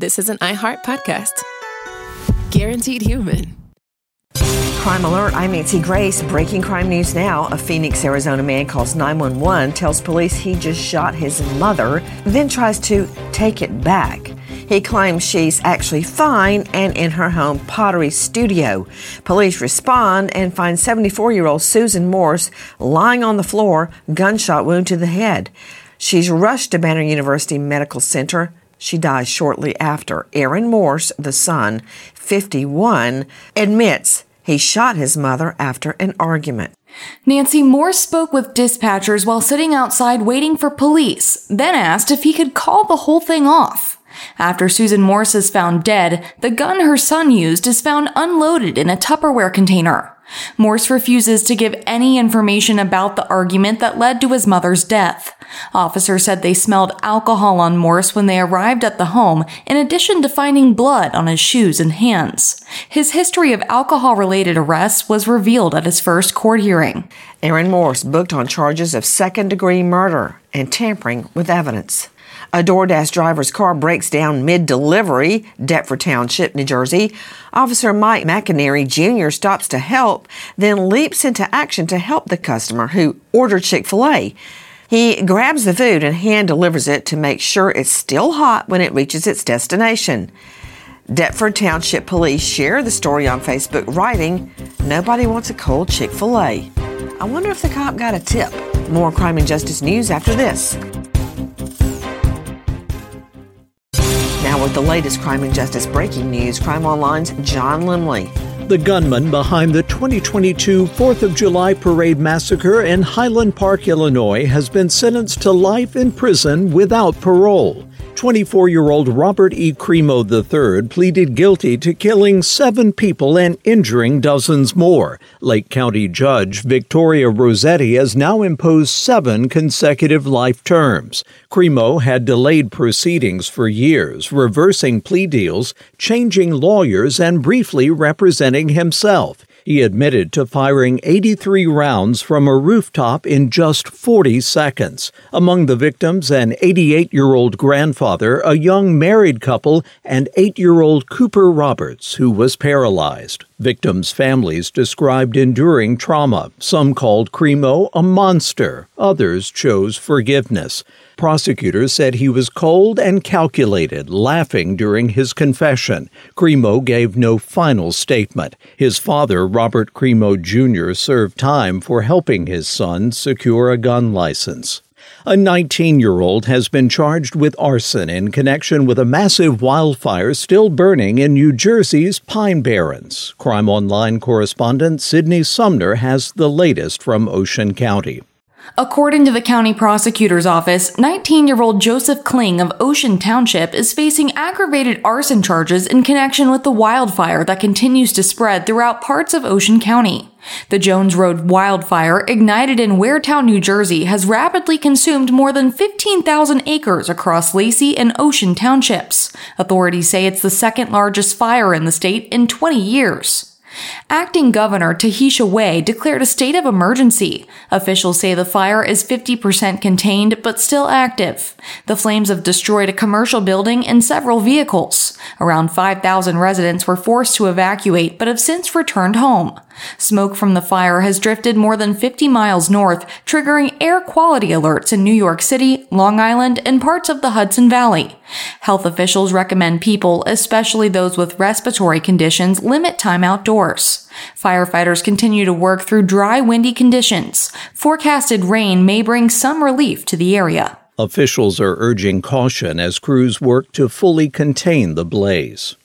This is an iHeart podcast. Guaranteed human. Crime Alert, I'm Nancy Grace. Breaking crime news now. A Phoenix, Arizona man calls 911, tells police he just shot his mother, then tries to take it back. He claims she's actually fine and in her home pottery studio. Police respond and find 74-year-old Susan Morse lying on the floor, gunshot wound to the head. She's rushed to Banner University Medical Center. She dies shortly after. Aaron Morse, the son, 51, admits he shot his mother after an argument. Nancy Morse spoke with dispatchers while sitting outside waiting for police, then asked if he could call the whole thing off. After Susan Morse is found dead, the gun her son used is found unloaded in a Tupperware container. Morse refuses to give any information about the argument that led to his mother's death. Officers said they smelled alcohol on Morse when they arrived at the home, in addition to finding blood on his shoes and hands. His history of alcohol-related arrests was revealed at his first court hearing. Aaron Morse booked on charges of second-degree murder and tampering with evidence. A DoorDash driver's car breaks down mid-delivery, Deptford Township, New Jersey. Officer Mike McInerney Jr. stops to help, then leaps into action to help the customer who ordered Chick-fil-A. He grabs the food and hand delivers it to make sure it's still hot when it reaches its destination. Deptford Township Police share the story on Facebook, writing, "Nobody wants a cold Chick-fil-A." I wonder if the cop got a tip. More crime and justice news after this. Now with the latest crime and justice breaking news, Crime Online's John Limley. The gunman behind the 2022 4th of July parade massacre in Highland Park, Illinois, has been sentenced to life in prison without parole. 24-year-old Robert E. Crimo III pleaded guilty to killing 7 people and injuring dozens more. Lake County Judge Victoria Rossetti has now imposed 7 consecutive life terms. Crimo had delayed proceedings for years, reversing plea deals, changing lawyers, and briefly representing himself. He admitted to firing 83 rounds from a rooftop in just 40 seconds. Among the victims, an 88-year-old grandfather, a young married couple, and 8-year-old Cooper Roberts, who was paralyzed. Victims' families described enduring trauma. Some called Crimo a monster. Others chose forgiveness. Prosecutors said he was cold and calculated, laughing during his confession. Crimo gave no final statement. His father, Robert Crimo Jr., served time for helping his son secure a gun license. A 19-year-old has been charged with arson in connection with a massive wildfire still burning in New Jersey's Pine Barrens. Crime Online correspondent Sydney Sumner has the latest from Ocean County. According to the county prosecutor's office, 19-year-old Joseph Kling of Ocean Township is facing aggravated arson charges in connection with the wildfire that continues to spread throughout parts of Ocean County. The Jones Road wildfire, ignited in Waretown, New Jersey, has rapidly consumed more than 15,000 acres across Lacey and Ocean Townships. Authorities say it's the second largest fire in the state in 20 years. Acting Governor Tahisha Way declared a state of emergency. Officials say the fire is 50% contained but still active. The flames have destroyed a commercial building and several vehicles. Around 5,000 residents were forced to evacuate but have since returned home. Smoke from the fire has drifted more than 50 miles north, triggering air quality alerts in New York City, Long Island, and parts of the Hudson Valley. Health officials recommend people, especially those with respiratory conditions, limit time outdoors. Firefighters continue to work through dry, windy conditions. Forecasted rain may bring some relief to the area. Officials are urging caution as crews work to fully contain the blaze.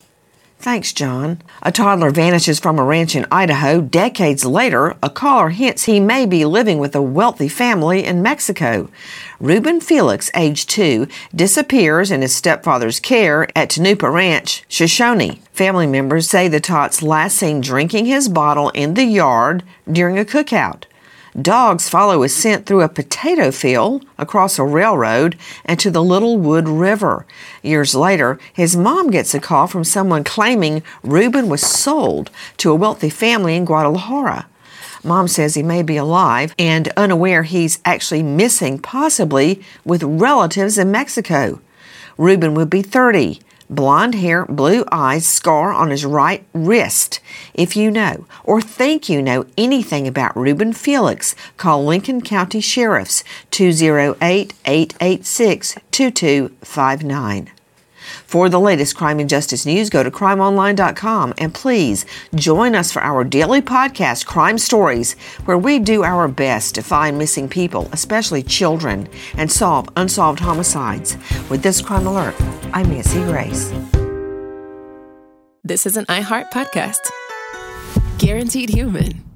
Thanks, John. A toddler vanishes from a ranch in Idaho. Decades later, a caller hints he may be living with a wealthy family in Mexico. Ruben Felix, age 2, disappears in his stepfather's care at Tenupa Ranch, Shoshone. Family members say the tot's last seen drinking his bottle in the yard during a cookout. Dogs follow his scent through a potato field, across a railroad, and to the Little Wood River. Years later, his mom gets a call from someone claiming Ruben was sold to a wealthy family in Guadalajara. Mom says he may be alive and unaware he's actually missing, possibly with relatives in Mexico. Ruben would be 30, blonde hair, blue eyes, scar on his right wrist. If you know or think you know anything about Reuben Felix, call Lincoln County Sheriff's 208-886-2259. For the latest crime and justice news, go to crimeonline.com, and please join us for our daily podcast, Crime Stories, where we do our best to find missing people, especially children, and solve unsolved homicides. With this Crime Alert, I'm Nancy Grace. This is an iHeart podcast. Guaranteed Human.